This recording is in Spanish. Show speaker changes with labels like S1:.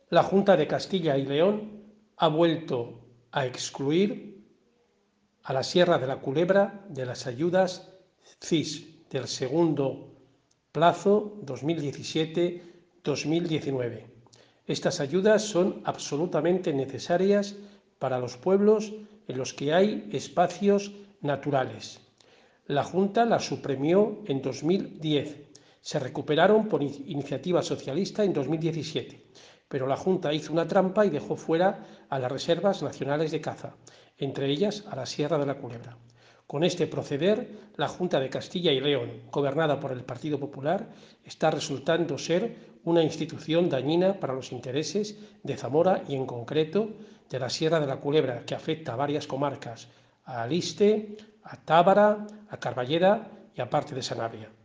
S1: La Junta de Castilla y León ha vuelto a excluir a la Sierra de la Culebra de las ayudas CIS del segundo plazo 2017-2019. Estas ayudas son absolutamente necesarias para los pueblos en los que hay espacios naturales. La Junta las suprimió en 2010. Se recuperaron por iniciativa socialista en 2017, pero la Junta hizo una trampa y dejó fuera a las reservas nacionales de caza, entre ellas a la Sierra de la Culebra. Con este proceder, la Junta de Castilla y León, gobernada por el Partido Popular, está resultando ser una institución dañina para los intereses de Zamora y, en concreto, de la Sierra de la Culebra, que afecta a varias comarcas, a Aliste, a Tábara, a Carballeda y a parte de Sanabria.